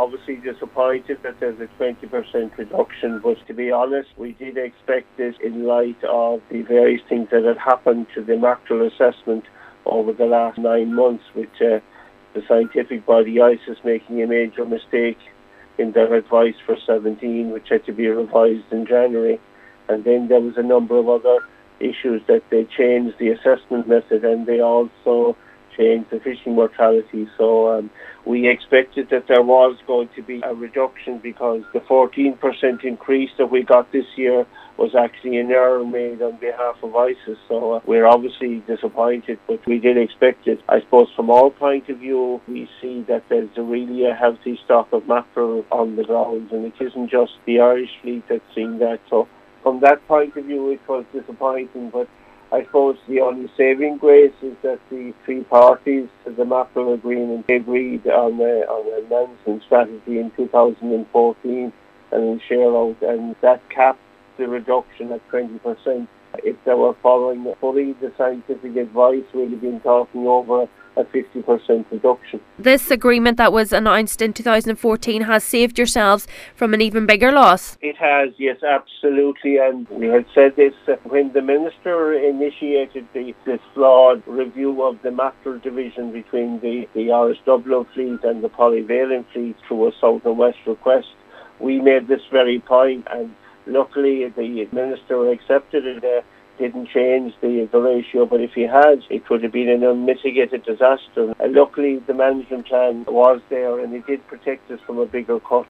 obviously disappointed that there's a 20% reduction, but to be honest, we did expect this in light of the various things that had happened to the mackerel assessment over the last 9 months, with the scientific body ICES making a major mistake in their advice for 17, which had to be revised in January. And then there was a number of other issues that they changed the assessment method, and they also changed the fishing mortality. So we expected that there was going to be a reduction, because the 14% increase that we got this year was actually an error made on behalf of ICES. So we're obviously disappointed, but we did expect it. I suppose from our point of view, we see that there's really a healthy stock of mackerel on the ground, and it isn't just the Irish fleet that's seeing that. So from that point of view, it was disappointing, but I suppose the only saving grace is that the three parties to the mackerel agreement agreed on a management strategy in 2014 and in share out, and that capped the reduction at 20%. If they were following fully the scientific advice, we'd have been talking over a 50% reduction. This agreement that was announced in 2014 has saved yourselves from an even bigger loss. It has, yes, absolutely. And we had said this when the Minister initiated this flawed review of the mackerel division between the Irish Dublin fleet and the polyvalent fleet through a south and west request. We made this very point, and luckily the Minister accepted it. Didn't change the ratio, but if he had, it would have been an unmitigated disaster. And luckily the management plan was there, and it did protect us from a bigger cut.